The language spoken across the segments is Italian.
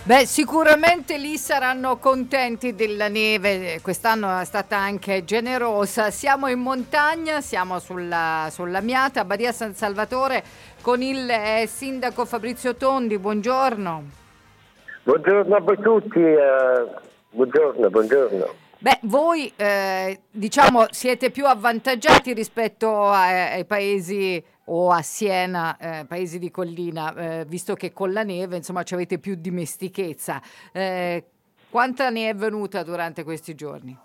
Beh, sicuramente lì saranno contenti della neve, quest'anno è stata anche generosa. Siamo in montagna, siamo sulla Miata, Badia San Salvatore, con il sindaco Fabrizio Tondi. Buongiorno. Buongiorno a voi tutti, buongiorno. Beh, voi diciamo siete più avvantaggiati rispetto ai paesi o a Siena, paesi di collina, visto che con la neve, insomma, ci avete più dimestichezza. Quanta ne è venuta durante questi giorni?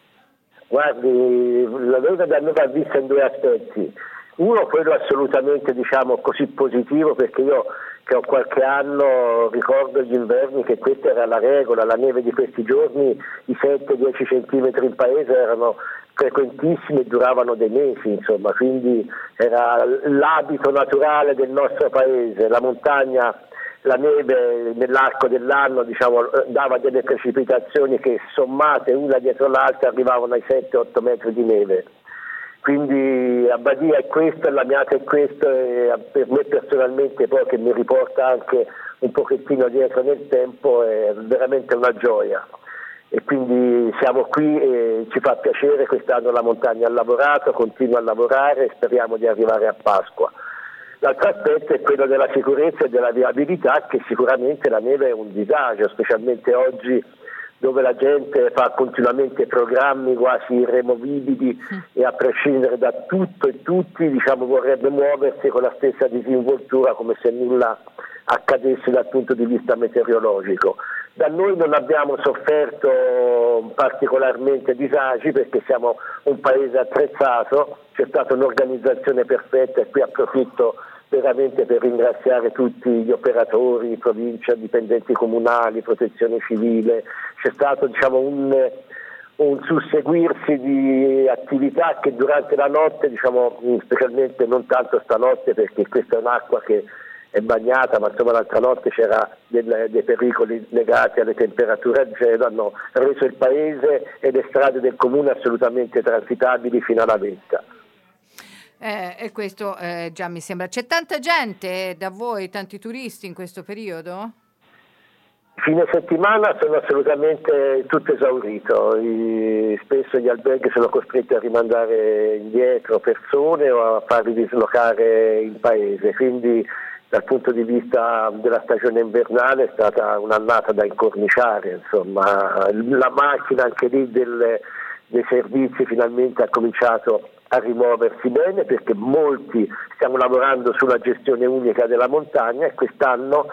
Guardi, la neve da noi va vista in due aspetti. Uno, quello assolutamente diciamo così positivo, perché io che ho qualche anno ricordo gli inverni che questa era la regola, la neve di questi giorni, i 7-10 centimetri in paese erano frequentissimi e duravano dei mesi, insomma, quindi era l'abito naturale del nostro paese, la montagna. La neve nell'arco dell'anno dava delle precipitazioni che sommate una dietro l'altra arrivavano ai 7-8 metri di neve. Quindi a Badia è questo, la Miata è questo, e per me personalmente poi che mi riporta anche un pochettino dietro nel tempo è veramente una gioia. E quindi siamo qui e ci fa piacere, quest'anno la montagna ha lavorato, continua a lavorare e speriamo di arrivare a Pasqua. L'altro aspetto è quello della sicurezza e della viabilità, che sicuramente la neve è un disagio, specialmente oggi dove la gente fa continuamente programmi quasi irremovibili e a prescindere da tutto e tutti vorrebbe muoversi con la stessa disinvoltura come se nulla accadesse dal punto di vista meteorologico. Da noi non abbiamo sofferto particolarmente disagi perché siamo un paese attrezzato, c'è stata un'organizzazione perfetta e qui approfitto veramente per ringraziare tutti gli operatori, provincia, dipendenti comunali, protezione civile. C'è stato un susseguirsi di attività che durante la notte, specialmente non tanto stanotte perché questa è un'acqua che è bagnata, ma insomma l'altra notte c'era dei pericoli legati alle temperature a gelo, hanno reso il paese e le strade del comune assolutamente transitabili fino alla vetta. E questo già mi sembra. C'è tanta gente da voi, tanti turisti in questo periodo? Fine settimana sono assolutamente tutto esaurito, spesso gli alberghi sono costretti a rimandare indietro persone o a farli dislocare in paese, quindi dal punto di vista della stagione invernale è stata un'annata da incorniciare, insomma. La macchina anche lì dei servizi finalmente ha cominciato a rimuoversi bene perché molti stiamo lavorando sulla gestione unica della montagna e quest'anno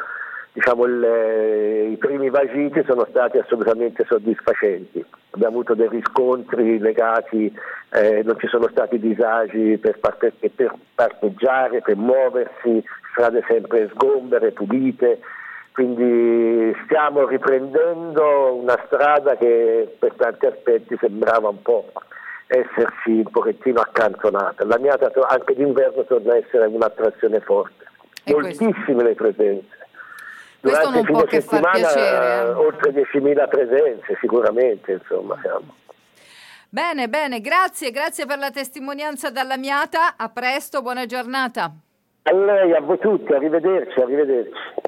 i primi vagiti sono stati assolutamente soddisfacenti. Abbiamo avuto dei riscontri legati, non ci sono stati disagi per parcheggiare, per muoversi, strade sempre sgombere, pulite, quindi stiamo riprendendo una strada che per tanti aspetti sembrava un po' essersi un pochettino accantonata. La Miata anche d'inverno torna a essere un'attrazione forte, moltissime le presenze. Questo Durante non può che far piacere. Oltre 10.000 presenze sicuramente, insomma. Siamo. Bene, grazie per la testimonianza dalla Miata, a presto, buona giornata. A lei, a voi tutti, arrivederci.